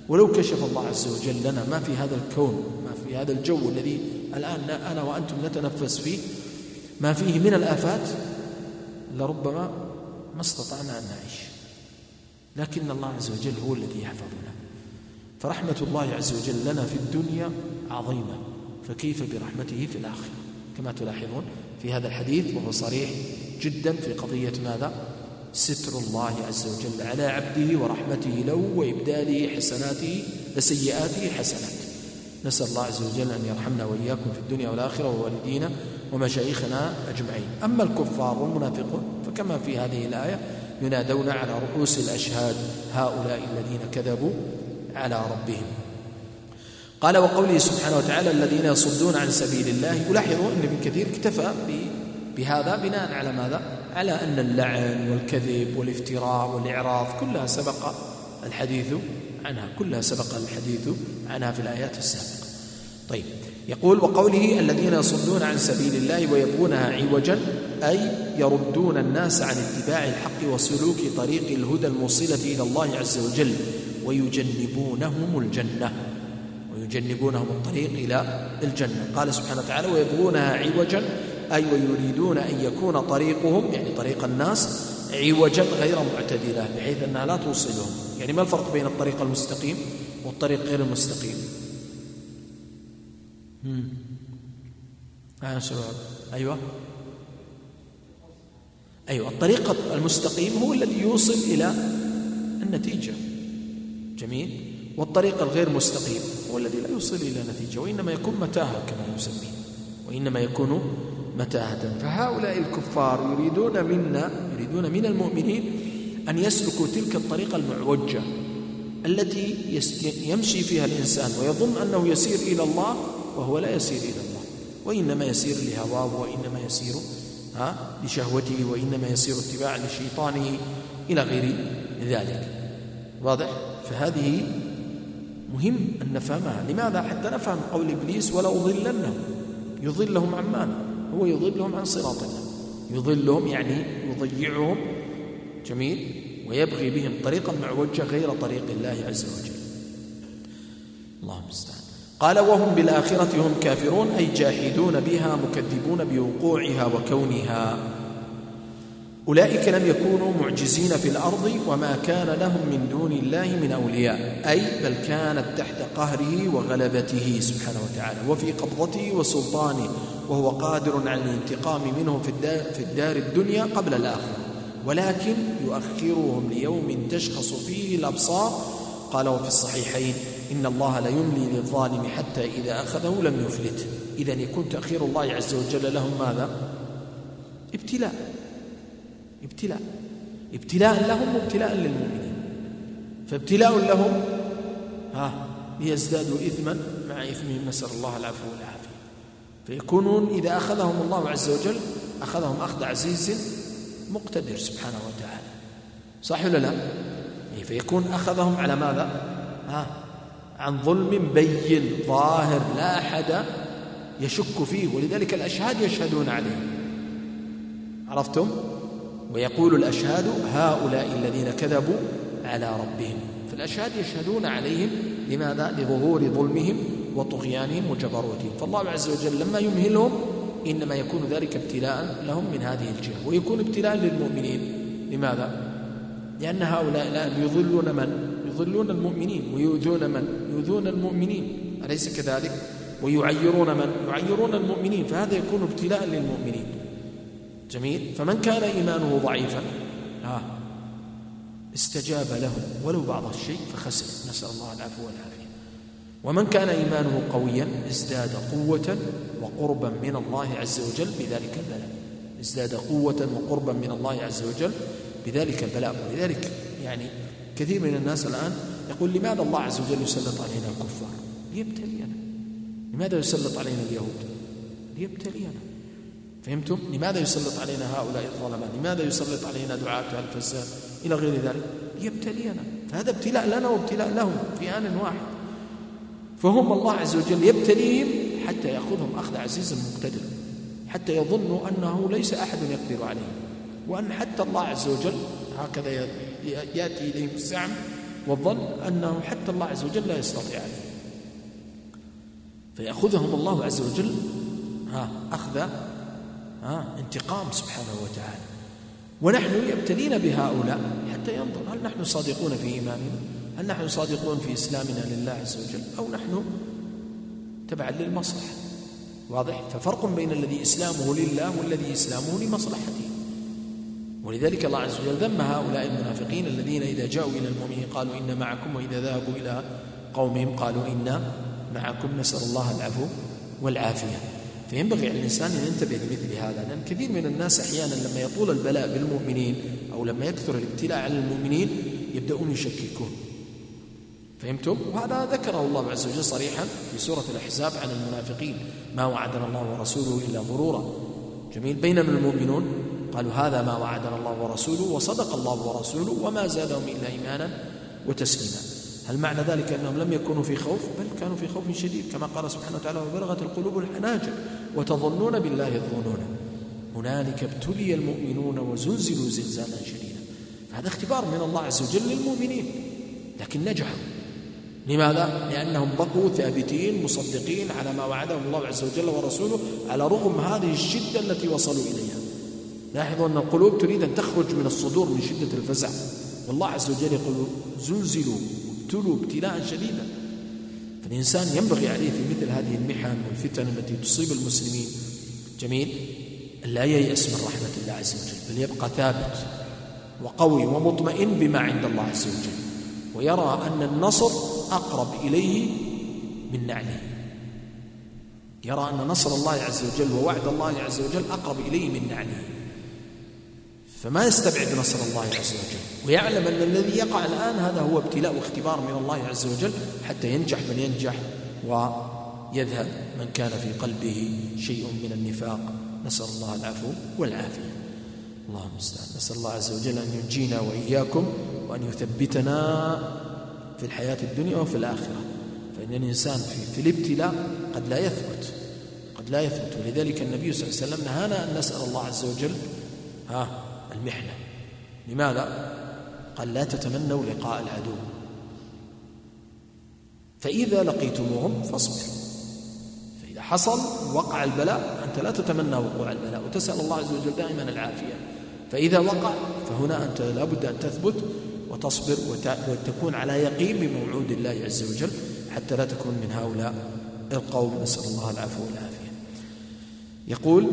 ولو كشف الله عز وجل لنا ما في هذا الكون، ما في هذا الجو الذي الآن أنا وأنتم نتنفس فيه، ما فيه من الآفات، لربما ما استطعنا أن نعيش. لكن الله عز وجل هو الذي يحفظنا. فرحمة الله عز وجل لنا في الدنيا عظيمة، فكيف برحمته في الآخرة؟ كما تلاحظون في هذا الحديث وهو صريح جدا في قضية ماذا؟ ستر الله عز وجل على عبده ورحمته له وإبداله حسناته لسيئاته حسنات. نسأل الله عز وجل أن يرحمنا وإياكم في الدنيا والآخرة ووالدينا ومشايخنا أجمعين. أما الكفار والمنافقون فكما في هذه الآية ينادون على رؤوس الأشهاد هؤلاء الذين كذبوا على ربهم. قال وقوله سبحانه وتعالى الذين يصدون عن سبيل الله. ولاحظوا أن ابن كثير اكتفى بهذا بناء على ماذا؟ على أن اللعن والكذب والافتراء والإعراض كلها سبق الحديث عنها، كلها سبق الحديث عنها في الآيات السابقة. طيب، يقول وقوله الذين يصدون عن سبيل الله ويبغونها عوجا، أي يردون الناس عن اتباع الحق وسلوك طريق الهدى الموصلة إلى الله عز وجل، ويجنبونهم الجنة، ويجنبونهم الطريق إلى الجنة. قال سبحانه وتعالى ويبغونها عوجا، أي ويريدون أن يكون طريقهم يعني طريق الناس عوجا غير معتدلة، بحيث أنها لا توصلهم. يعني ما الفرق بين الطريق المستقيم والطريق غير المستقيم؟ آه شباب. أيوة أيوة الطريق المستقيم هو الذي يوصل إلى النتيجة. جميل. والطريق الغير مستقيم هو الذي لا يوصل إلى نتيجة، وإنما يكون متاهة كما يسميه، وإنما يكون متاهة. فهؤلاء الكفار يريدون منا يريدون من المؤمنين أن يسلكوا تلك الطريقة المعوجة التي يمشي فيها الإنسان ويظن أنه يسير إلى الله وهو لا يسير إلى الله، وإنما يسير لهواه، وإنما يسير ها لشهوته، وإنما يسير اتباعا لشيطانه إلى غير ذلك. واضح؟ فهذه مهم أن نفهمها. لماذا؟ حتى نفهم قول إبليس ولا أضلنهم. يضلهم عن ماذا؟ هو يضلهم عن صراط الله، يضلهم يعني يضيعهم. جميل. ويبغي بهم طريقا معوجة غير طريق الله عز وجل. الله المستعان. قال وهم بالآخرة هم كافرون، أي جاحدون بها مكذبون بوقوعها وكونها. أولئك لم يكونوا معجزين في الأرض وما كان لهم من دون الله من أولياء، أي بل كانت تحت قهره وغلبته سبحانه وتعالى وفي قبضته وسلطانه، وهو قادر على الانتقام منهم في الدار, في الدار الدنيا قبل الآخرة، ولكن يؤخرهم ليوم تشخص فيه الأبصار. قال وفي الصحيحين إن الله لا يملي للظالم حتى إذا أخذه لم يفلت. إذن يكون تأخير الله عز وجل لهم ماذا؟ ابتلاء ابتلاء ابتلاء لهم وابتلاء للمؤمنين. فابتلاء لهم ها ليزدادوا إثما مع إثمهم، نسأل الله العفو والعافية. فيكونون إذا أخذهم الله عز وجل أخذهم أخذ عزيز مقتدر سبحانه وتعالى، صح ولا لا؟ فيكون أخذهم على ماذا؟ ها عن ظلم بين ظاهر لا أحد يشك فيه، ولذلك الأشهاد يشهدون عليه. عرفتم؟ ويقول الأشهاد هؤلاء الذين كذبوا على ربهم. فالأشهاد يشهدون عليهم لماذا؟ لظهور ظلمهم وطغيانهم وجبروتهم. فالله عز وجل لما يمهلهم إنما يكون ذلك ابتلاء لهم من هذه الجهة، ويكون ابتلاء للمؤمنين. لماذا؟ لأن هؤلاء الآن يضلون من؟ يضلون المؤمنين، ويؤذون من؟ يؤذون المؤمنين، أليس كذلك؟ ويعيرون من؟ يعيرون المؤمنين. فهذا يكون ابتلاء للمؤمنين. جميل. فمن كان إيمانه ضعيفا ها استجاب لهم ولو بعض الشيء فخسر، نسأل الله العفو والعافية. ومن كان إيمانه قويا ازداد قوة وقربا من الله عز وجل بذلك البلاء، ازداد قوة وقربا من الله عز وجل بذلك البلاء. ولذلك يعني كثير من الناس الآن يقول لماذا الله عز وجل يسلط علينا الكفار؟ ليبتلينا. لماذا يسلط علينا اليهود؟ ليبتلينا. فهمتم؟ لماذا يسلط علينا هؤلاء الظلماء؟ لماذا يسلط علينا دعاة الفساد إلى غير ذلك؟ ليبتلينا. فهذا ابتلاء لنا وابتلاء لهم في آن واحد. فهم الله عز وجل يبتليهم حتى يأخذهم أخذ عزيز مقتدر، حتى يظنوا أنه ليس أحد يقدر عليه، وأن حتى الله عز وجل هكذا يأتي إليهم الزعم والظن أنه حتى الله عز وجل لا يستطيع عليه، فيأخذهم الله عز وجل ها أخذ ها انتقام سبحانه وتعالى. ونحن يبتلين بهؤلاء حتى ينظر هل نحن صادقون في إيماننا، هل نحن صادقون في إسلامنا لله عز وجل، أو نحن تبعا للمصلحة. واضح؟ ففرق بين الذي إسلامه لله والذي إسلامه لمصلحته. ولذلك الله عز وجل ذم هؤلاء المنافقين الذين إذا جاءوا إلى المؤمنين قالوا إنا معكم، وإذا ذهبوا إلى قومهم قالوا إنا معكم، نسأل الله العفو والعافية. فينبغي على الإنسان أن ينتبه لمثل هذا، لأن كثير من الناس أحيانا لما يطول البلاء بالمؤمنين أو لما يكثر الابتلاء على المؤمنين يبدأون يشككون. فهمتم؟ وهذا ذكره الله عز وجل صريحا في سورة الأحزاب عن المنافقين: ما وعدنا الله ورسوله إلا غرورا. جميل. بينما المؤمنون قالوا هذا ما وعدنا الله ورسوله وصدق الله ورسوله وما زادهم إلا إيمانا وتسليما. هل معنى ذلك أنهم لم يكونوا في خوف؟ بل كانوا في خوف شديد، كما قال سبحانه وتعالى: وبلغت القلوب الحناجر وتظنون بالله الظنون هنالك ابتلي المؤمنون وزلزلوا زلزالا شديدا. فهذا اختبار من الله عز وجل للمؤمنين، لكن نجحوا. لماذا؟ لأنهم بقوا ثابتين مصدقين على ما وعدهم الله عز وجل ورسوله على رغم هذه الشدة التي وصلوا إليها. لاحظوا أن القلوب تريد أن تخرج من الصدور من شدة الفزع، والله عز وجل يقول: زلزلوا ابتلوا ابتلاء شديدا. فالإنسان ينبغي عليه في مثل هذه المحن والفتن التي تصيب المسلمين جميل لا ييأس من رحمة الله عز وجل، بل يبقى ثابت وقوي ومطمئن بما عند الله عز وجل، ويرى أن النصر أقرب إليه من نعله. يرى أن نصر الله عز وجل ووعد الله عز وجل أقرب إليه من نعله، فما يستبعد نصر الله عز وجل، ويعلم أن الذي يقع الآن هذا هو ابتلاء واختبار من الله عز وجل حتى ينجح من ينجح ويذهب من كان في قلبه شيء من النفاق. نسأل الله العفو والعافية. اللهم المستعان. نسأل الله عز وجل أن ينجينا وإياكم وأن يثبتنا في الحياة الدنيا وفي الآخرة، فإن الإنسان في, في الابتلاء قد لا يثبت قد لا يثبت ولذلك النبي صلى الله عليه وسلم نهانا أن نسأل الله عز وجل ها المحنة. لماذا؟ قال: لا تتمنوا لقاء العدو، فإذا لقيتموهم فاصبروا. فإذا حصل وقع البلاء أنت لا تتمنى وقوع البلاء وتسأل الله عز وجل دائما العافية، فإذا وقع فهنا أنت لا بد أن تثبت وتصبر وتكون على يقين بموعود الله عز وجل حتى لا تكون من هؤلاء القوم. نسأل الله العفو والعافية. يقول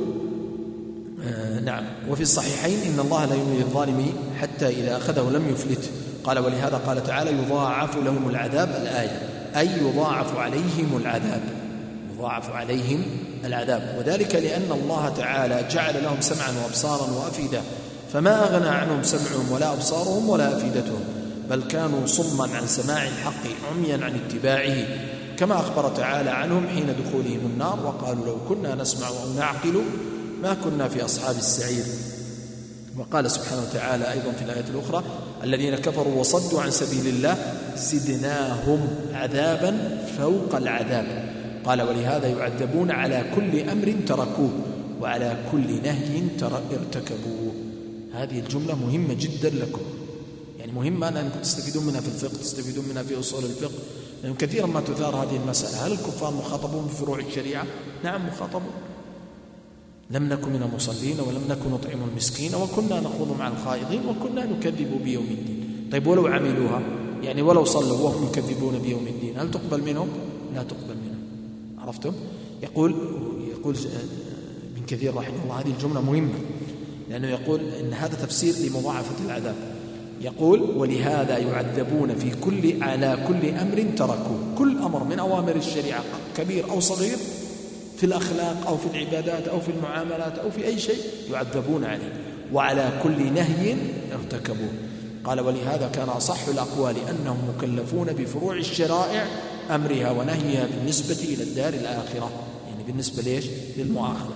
آه نعم: وفي الصحيحين: إن الله لا يملي الظالم حتى إذا أخذه لم يفلت. قال: ولهذا قال تعالى: يضاعف لهم العذاب، الآية، أي يضاعف عليهم العذاب يضاعف عليهم العذاب وذلك لأن الله تعالى جعل لهم سمعا وأبصارا وأفئدة، فما أغنى عنهم سمعهم ولا أبصارهم ولا أفئدتهم، بل كانوا صما عن سماع الحق عميا عن اتباعه، كما أخبر تعالى عنهم حين دخولهم النار: وقالوا لو كنا نسمع أو نعقل ما كنا في أصحاب السعير. وقال سبحانه وتعالى أيضا في الآية الأخرى: الذين كفروا وصدوا عن سبيل الله زدناهم عذابا فوق العذاب. قال: ولهذا يعذبون على كل أمر تركوه وعلى كل نهي ارتكبوه. هذه الجملة مهمة جدا لكم، يعني مهمة أنكم تستفيدون منها في الفقه، تستفيدون منها في أصول الفقه، لأن كثيرا ما تثار هذه المسألة: هل الكفار مخاطبون بفروع الشريعة؟ نعم مخاطبون. لم نكن من المصلين ولم نكن نطعم المسكين وكنا نخوض مع الخائضين وكنا نكذب بيوم الدين. طيب ولو عملوها، يعني ولو صلوا وهم يكذبون بيوم الدين، هل تقبل منهم؟ لا تقبل منهم. عرفتم؟ يقول يقول ابن كثير رحمه الله هذه الجملة مهمة، لأنه يقول إن هذا تفسير لمضاعفة العذاب. يقول: ولهذا يعذبون في كل على كل أمر تركوه، كل أمر من أوامر الشريعة كبير أو صغير، في الأخلاق أو في العبادات أو في المعاملات أو في أي شيء يعذبون عليه، وعلى كل نهي ارتكبوه. قال: ولهذا كان أصح الأقوال أنهم مكلفون بفروع الشرائع أمرها ونهيها بالنسبة إلى الدار الآخرة، يعني بالنسبة ليش؟ للمؤاخذة.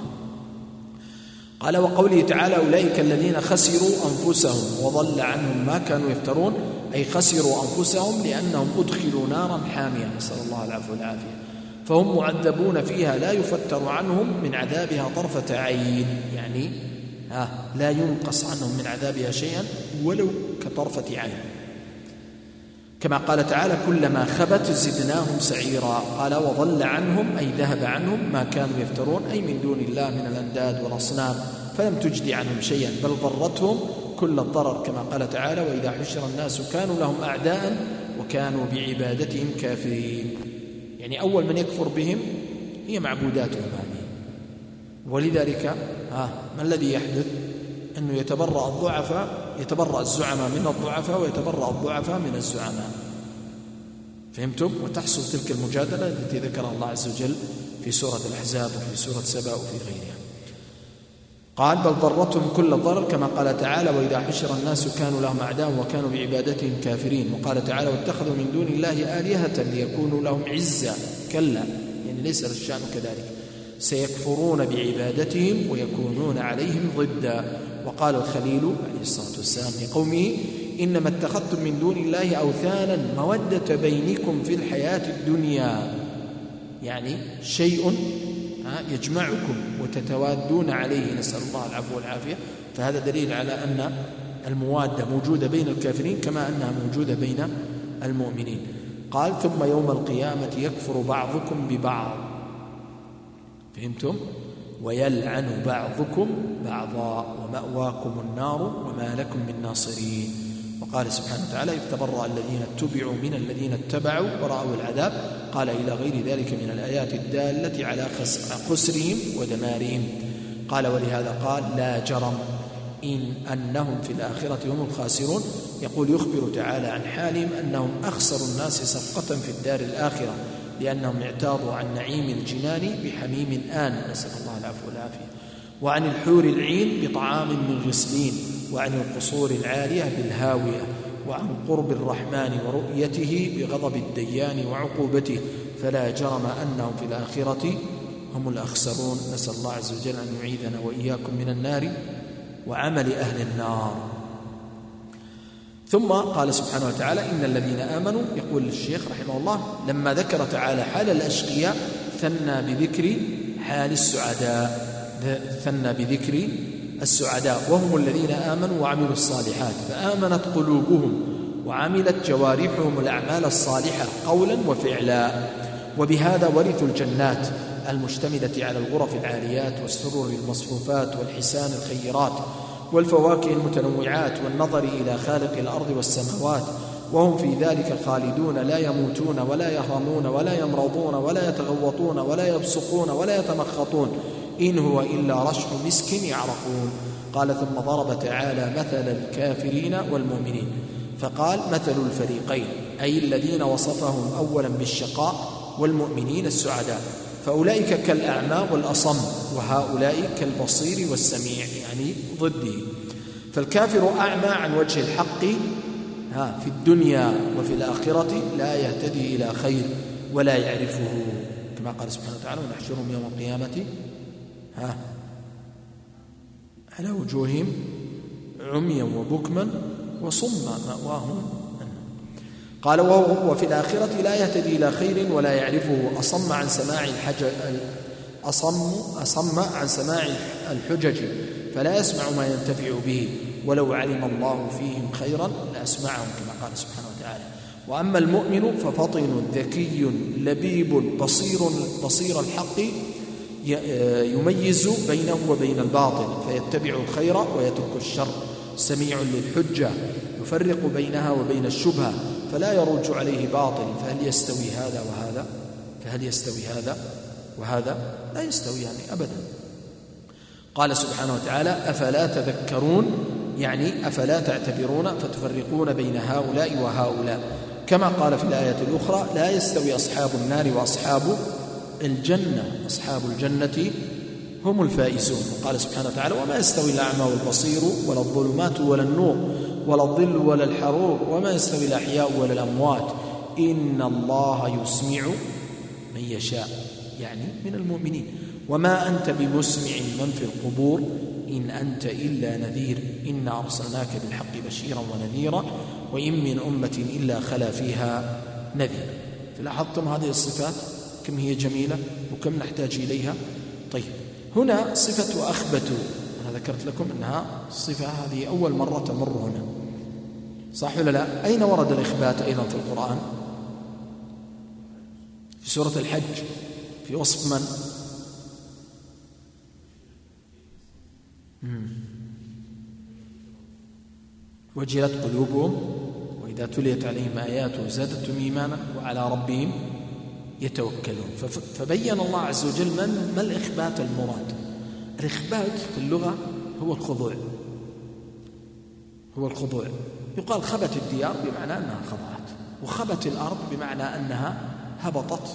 قال: وقوله تعالى: أولئك الذين خسروا أنفسهم وضل عنهم ما كانوا يفترون، أي خسروا أنفسهم لأنهم أدخلوا نارا حامية، نسأل الله العفو والعافية، فهم معذبون فيها لا يفتر عنهم من عذابها طرفة عين، يعني ها لا ينقص عنهم من عذابها شيئا ولو كطرفة عين. كما قال تعالى كلما خبت زدناهم سعيرا. قال وضل عنهم أي ذهب عنهم ما كانوا يفترون أي من دون الله من الأنداد والأصنام، فلم تجدي عنهم شيئا بل ضرتهم كل الضرر، كما قال تعالى وإذا حشر الناس كانوا لهم أعداء وكانوا بعبادتهم كافرين. يعني أول من يكفر بهم هي معبوداتهم هذه. ولذلك ها ما الذي يحدث؟ أنه يتبرأ الضعفاء يتبرأ الزعماء من الضعفاء ويتبرأ الضعفاء من الزعماء. فهمتم؟ وتحصل تلك المجادلة التي ذكرها الله عز وجل في سورة الأحزاب وفي سورة سبأ وفي غيرها. قال بل ضرتهم كل الضرر، كما قال تعالى وإذا حشر الناس كانوا لهم أعداء وكانوا بعبادتهم كافرين. وقال تعالى واتخذوا من دون الله آلهة ليكونوا لهم عزا، كلا يعني ليس الشأن كذلك، سيكفرون بعبادتهم ويكونون عليهم ضدا. وقال الخليل عليه الصلاة والسلام لقومه إنما اتخذتم من دون الله أوثانا مودة بينكم في الحياة الدنيا، يعني شيء يجمعكم وتتوادون عليه، نسأل الله العفو والعافية. فهذا دليل على أن الموادة موجودة بين الكافرين كما أنها موجودة بين المؤمنين. قال ثم يوم القيامة يكفر بعضكم ببعض، فهمتم؟ ويلعن بعضكم بعضا ومأواكم النار وما لكم من ناصرين. وقال سبحانه وتعالى إذ تبرأ الذين اتبعوا من الذين اتبعوا ورأوا العذاب. قال إلى غير ذلك من الآيات الدالة على خسرهم ودمارهم. قال ولهذا قال لا جرم إن أنهم في الآخرة هم الخاسرون. يقول يخبر تعالى عن حالهم أنهم أخسر الناس صفقة في الدار الآخرة، لأنهم اعتاضوا عن نعيم الجنان بحميم آن، نسأل الله العفو والعافية، وعن الحور العين بطعام من غسلين، وعن القصور العالية بالهاوية، وعن قرب الرحمن ورؤيته بغضب الديان وعقوبته، فلا جرم أنهم في الآخرة هم الأخسرون. نسأل الله عز وجل أن يعيذنا وإياكم من النار وعمل أهل النار. ثم قال سبحانه وتعالى إن الذين آمنوا، يقول الشيخ رحمه الله لما ذكر تعالى حال الأشقياء ثنى بذكر حال السعداء، ثنى بذكر السعداء وهم الذين آمنوا وعملوا الصالحات، فآمنت قلوبهم وعملت جوارحهم الأعمال الصالحة قولا وفعلا، وبهذا ورثوا الجنات المشتملة على الغرف العاليات والسرر المصفوفات والحسان الخيرات والفواكه المتنوعات والنظر إلى خالق الأرض والسماوات، وهم في ذلك خالدون لا يموتون ولا يهرمون ولا يمرضون ولا يتغوطون ولا يبصقون ولا يتمخطون، إن هو إلا رشح مسك يعرقون. قال ثم ضرب تعالى مثل الكافرين والمؤمنين فقال مثل الفريقين، أي الذين وصفهم أولا بالشقاء والمؤمنين السعداء، فأولئك كالأعمى والأصم وهؤلاء كالبصير والسميع، يعني ضده. فالكافر أعمى عن وجه الحق ها في الدنيا وفي الآخرة لا يهتدي إلى خير ولا يعرفه، كما قال سبحانه وتعالى ونحشرهم يوم القيامة ها على وجوههم عميا وبكما وصما مأواهم. قال وفي الآخرة لا يهتدي إلى خير ولا يعرفه، أصم عن سماع الحجج أصم أصم عن سماع الحجج فلا يسمع ما ينتفع به، ولو علم الله فيهم خيرا لأسمعهم، كما قال سبحانه وتعالى. وأما المؤمن ففطن ذكي لبيب بصير بصير الحق يميز بينه وبين الباطل فيتبع الخير ويترك الشر، سميع للحجة يفرق بينها وبين الشبهة فلا يرج عليه باطل، فهل يستوي هذا وهذا؟ فهل يستوي هذا وهذا؟ لا يستوي يعني أبدا. قال سبحانه وتعالى أفلا تذكرون، يعني أفلا تعتبرون فتفرقون بين هؤلاء وهؤلاء، كما قال في الآية الأخرى لا يستوي أصحاب النار وأصحاب الجنة، أصحاب الجنة هم الفائزون. وقال سبحانه وتعالى وما يستوي الأعمى والبصير ولا الظلمات ولا النور ولا الظل ولا الحرور وما يستوي الأحياء ولا الأموات إن الله يسمع من يشاء، يعني من المؤمنين. وما أنت بمسمع من في القبور إن أنت إلا نذير إنا أرسلناك بالحق بشيرا ونذيرا وإن من أمة إلا خلا فيها نذير. فلاحظتم هذه الصفات كم هي جميلة وكم نحتاج إليها. طيب هنا صفة أخبت، أنا ذكرت لكم أنها صفة هذه أول مرة تمر هنا، صح ولا لا؟ أين ورد الإخبات أيضا في القرآن؟ في سورة الحج في وصف من؟ مم. وجلت قلوبهم وإذا تليت عليهم آياته زادتهم إيمانا وعلى ربهم يتوكلون. فبين الله عز وجل من ما الإخبات المراد. الإخبات في اللغة هو الخضوع، هو الخضوع. يقال خبت الديار بمعنى أنها خضعت، وخبت الأرض بمعنى أنها هبطت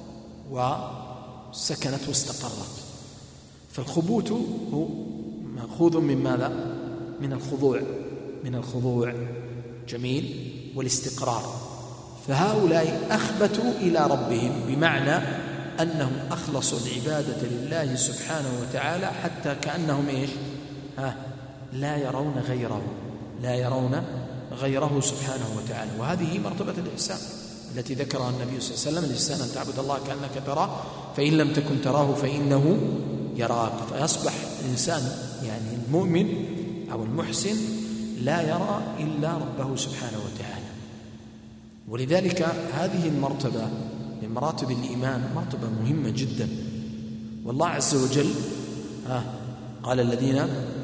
وسكنت واستقرت. فالخبوت هو مأخوذ من ماذا؟ من الخضوع، من الخضوع. جميل. والاستقرار. فهؤلاء أخبتوا إلى ربهم بمعنى أنهم أخلصوا العبادة لله سبحانه وتعالى حتى كأنهم إيش؟ ها لا يرون غيره، لا يرون غيره سبحانه وتعالى. وهذه مرتبة الإحسان التي ذكرها النبي صلى الله عليه وسلم: الإحسان أن تعبد الله كأنك تراه فإن لم تكن تراه فإنه يراك. فيصبح الإنسان يعني المؤمن أو المحسن لا يرى إلا ربه سبحانه وتعالى. ولذلك هذه المرتبة من مراتب الإيمان مرتبة مهمة جدا. والله عز وجل ها قال الذين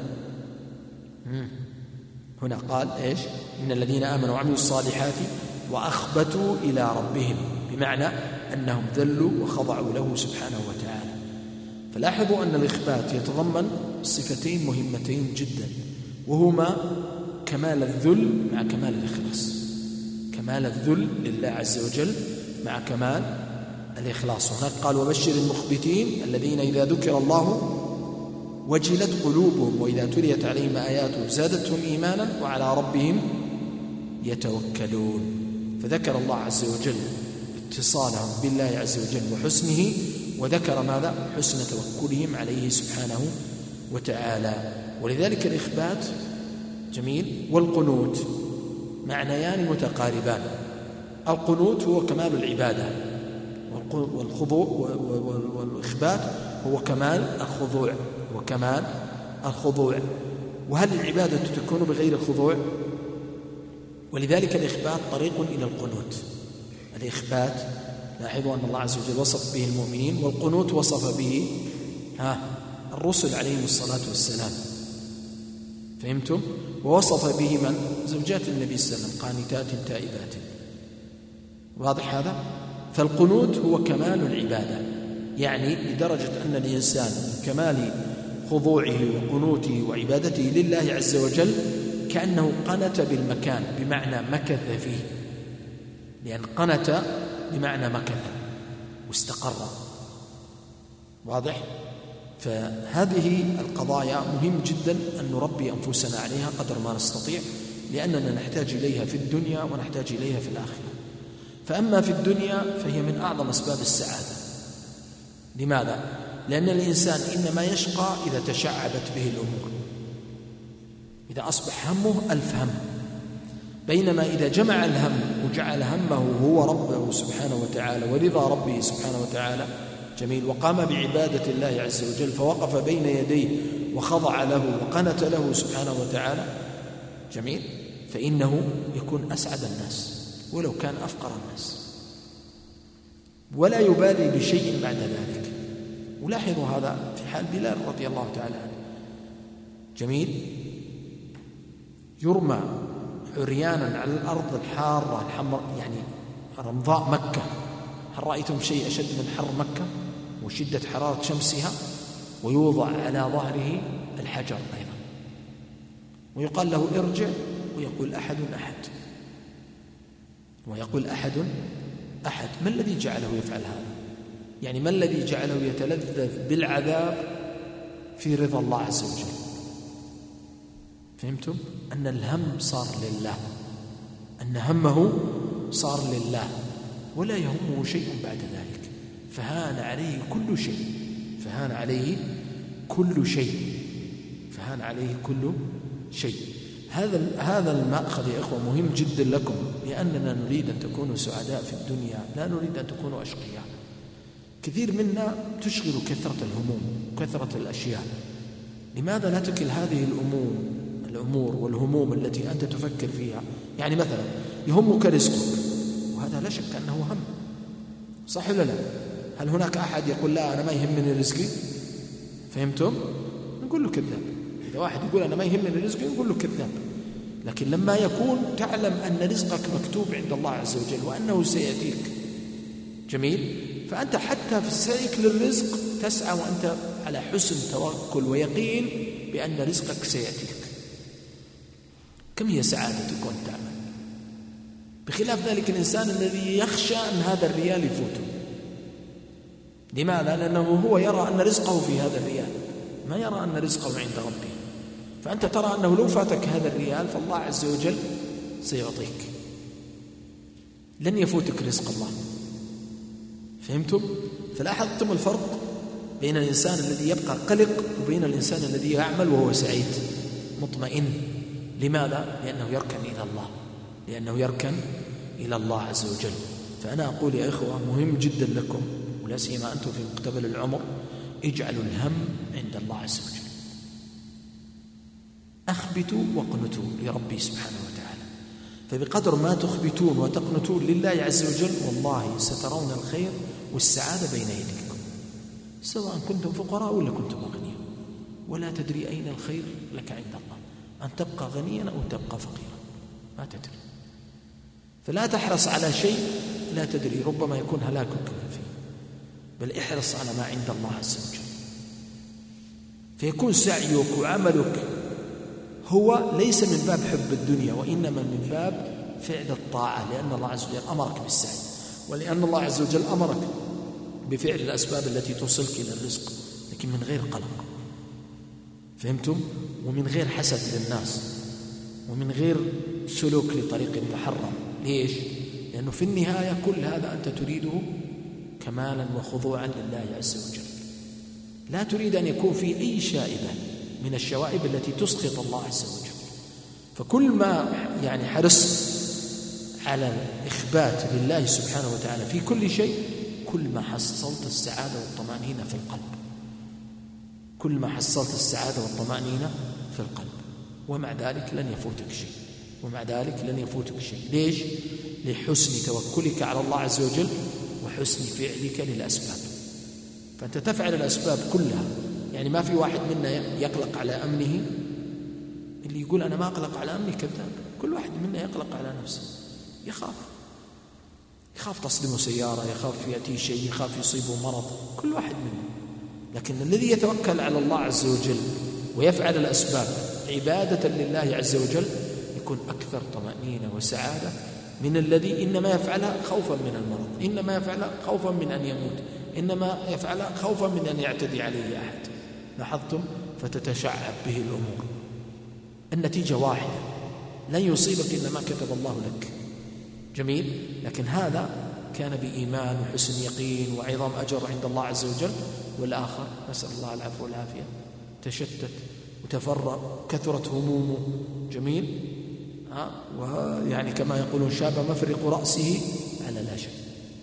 هنا قال إيش؟ إن الذين آمنوا وعملوا الصالحات وأخبتوا إلى ربهم، بمعنى أنهم ذلوا وخضعوا له سبحانه وتعالى. فلاحظوا أن الإخبات يتضمن صفتين مهمتين جدا، وهما كمال الذل مع كمال الإخلاص. كمال الذل لله عز وجل مع كمال الإخلاص. هناك قال: وبشر المخبتين الذين إذا ذكر الله وجلت قلوبهم وإذا تليت عليهم آياته زادتهم إيمانا وعلى ربهم يتوكلون. فذكر الله عز وجل اتصالهم بالله عز وجل وحسنه، وذكر ماذا؟ حسن توكلهم عليه سبحانه وتعالى. ولذلك الإخبات جميل والقنوت معنيان متقاربان. القنوت هو كمال العبادة، والخضوع والإخبات هو كمال الخضوع وكمال الخضوع. وهل العبادة تكون بغير الخضوع؟ ولذلك الإخبات طريق إلى القنوت. الإخبات لاحظوا أن الله عز وجل وصف به المؤمنين، والقنوت وصف به ها الرسل عليهم الصلاة والسلام. فهمتم؟ ووصف به من؟ زوجات النبي صلى الله عليه وسلم: قانتات تائبات. واضح هذا؟ فالقنوت هو كمال العبادة، يعني لدرجة أن الإنسان كمال خضوعه وقنوته وعبادته لله عز وجل كأنه قنت بالمكان، بمعنى مكث فيه، لأن قنت بمعنى مكث واستقر. واضح؟ فهذه القضايا مهم جدا أن نربي أنفسنا عليها قدر ما نستطيع، لأننا نحتاج إليها في الدنيا ونحتاج إليها في الآخرة. فأما في الدنيا فهي من أعظم أسباب السعادة. لماذا؟ لأن الإنسان إنما يشقى إذا تشعبت به الأمور، إذا أصبح همه ألف هم. بينما إذا جمع الهم وجعل همه هو ربه سبحانه وتعالى ورضا ربه سبحانه وتعالى جميل، وقام بعبادة الله عز وجل، فوقف بين يديه وخضع له وقنت له سبحانه وتعالى جميل، فإنه يكون أسعد الناس ولو كان أفقر الناس، ولا يبالي بشيء بعد ذلك. ولاحظوا هذا في حال بلال رضي الله تعالى عنه جميل، يرمى عريانا على الأرض الحارة الحمر، يعني رمضاء مكة. هل رأيتم شيء أشد من حر مكة وشدة حرارة شمسها؟ ويوضع على ظهره الحجر أيضا، ويقال له ارجع، ويقول أحد أحد، ويقول أحد أحد. ما الذي جعله يفعل هذا؟ يعني ما الذي جعله يتلذذ بالعذاب في رضا الله عز وجل؟ فهمتم؟ أن الهم صار لله، أن همه صار لله ولا يهمه شيء بعد ذلك، فهان عليه كل شيء، فهان عليه كل شيء، فهان عليه كل شيء. هذا هذا المأخذ يا إخوة مهم جدا لكم، لأننا نريد أن تكونوا سعداء في الدنيا، لا نريد أن تكونوا أشقياء. كثير منا تشغل كثرة الهموم، كثرة الأشياء. لماذا لا تكل هذه الأمور الأمور والهموم التي أنت تفكر فيها. يعني مثلا يهمك رزقك، وهذا لا شك أنه هم، صح ولا لا؟ هل هناك أحد يقول لا أنا ما يهمني رزقي؟ فهمتم؟ نقول له كذاب. إذا واحد يقول أنا ما يهمني رزقي نقول له كذاب. لكن لما يكون تعلم أن رزقك مكتوب عند الله عز وجل وأنه سيأتيك، جميل، فأنت حتى في سعيك للرزق تسعى وأنت على حسن توكل ويقين بأن رزقك سيأتيك. كم هي سعادتك وأنت تعمل؟ بخلاف ذلك الإنسان الذي يخشى أن هذا الريال يفوته. لماذا؟ لأنه هو يرى أن رزقه في هذا الريال، ما يرى أن رزقه عند ربه. فأنت ترى أنه لو فاتك هذا الريال فالله عز وجل سيعطيك، لن يفوتك رزق الله. فهمتم؟ فلاحظتم الفرق بين الإنسان الذي يبقى قلق وبين الإنسان الذي يعمل وهو سعيد مطمئن. لماذا؟ لأنه يركن إلى الله، لأنه يركن إلى الله عز وجل. فأنا أقول يا إخوة مهم جدا لكم ولا سيما أنتم في مقتبل العمر، اجعلوا الهم عند الله عز وجل. أخبتوا وقنتوا لربي سبحانه وتعالى، فبقدر ما تخبتون وتقنتون لله عز وجل والله سترون الخير والسعادة بين يديكم، سواء كنتم فقراء ولا كنتم أغنياء. ولا تدري أين الخير لك عند الله، أن تبقى غنيا أو تبقى فقيرا، ما تدري. فلا تحرص على شيء لا تدري ربما يكون هلاكك فيه، بل احرص على ما عند الله عز وجل. فيكون سعيك وعملك هو ليس من باب حب الدنيا، وإنما من باب فعل الطاعة، لأن الله عز وجل أمرك بالسعي، ولأن الله عز وجل أمرك بفعل الأسباب التي توصلك إلى الرزق، لكن من غير قلق. فهمتم؟ ومن غير حسد للناس، ومن غير سلوك لطريق محرم. ليش؟ لأنه في النهاية كل هذا أنت تريده كمالا وخضوعا لله عز وجل، لا تريد أن يكون في أي شائبة من الشوائب التي تسخط الله عز وجل. فكل ما يعني حرصت على الإخبات لله سبحانه وتعالى في كل شيء، كل ما حصلت السعادة والطمأنينة في القلب، كل ما حصلت السعادة والطمأنينة في القلب. ومع ذلك لن يفوتك شيء، ومع ذلك لن يفوتك شيء. ليش؟ لحسن توكلك على الله عز وجل وحسن فعلك للأسباب. فأنت تفعل الأسباب كلها، يعني ما في واحد منا يقلق على أمنه. اللي يقول أنا ما أقلق على أمني كذاب. كل واحد منا يقلق على نفسه، يخاف يخاف تصدمه سيارة، يخاف يأتي شيء، يخاف يصيبه مرض، كل واحد منا. لكن الذي يتوكل على الله عز وجل ويفعل الأسباب عبادة لله عز وجل يكون أكثر طمأنينة وسعادة من الذي إنما يفعلها خوفا من المرض، إنما يفعلها خوفا من أن يموت، إنما يفعلها خوفا من أن يعتدي عليه أحد. لاحظتم؟ فتتشعب به الأمور. النتيجة واحدة، لن يصيبك إلا ما كتب الله لك. جميل؟ لكن هذا كان بإيمان وحسن يقين وعظم أجر عند الله عز وجل. والآخر نسأل الله العفو والعافية تشتت وتفرق، كثرت همومه. جميل؟ ها؟ ويعني كما يقولون شاب مفرق رأسه على لا شيء،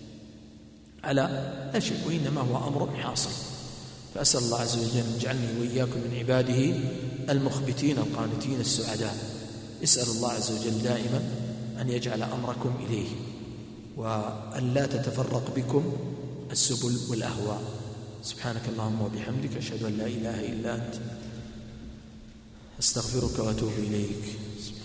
على لا شيء، وإنما هو أمر حاصل. فأسأل الله عز وجل أن يجعلني وإياكم من عباده المخبتين القانتين السعداء. اسأل الله عز وجل دائما أن يجعل أمركم إليه، وأن لا تتفرق بكم السبل والأهواء. سبحانك اللهم وبحمدك، أشهد أن لا إله إلا أنت، أستغفرك وأتوب إليك.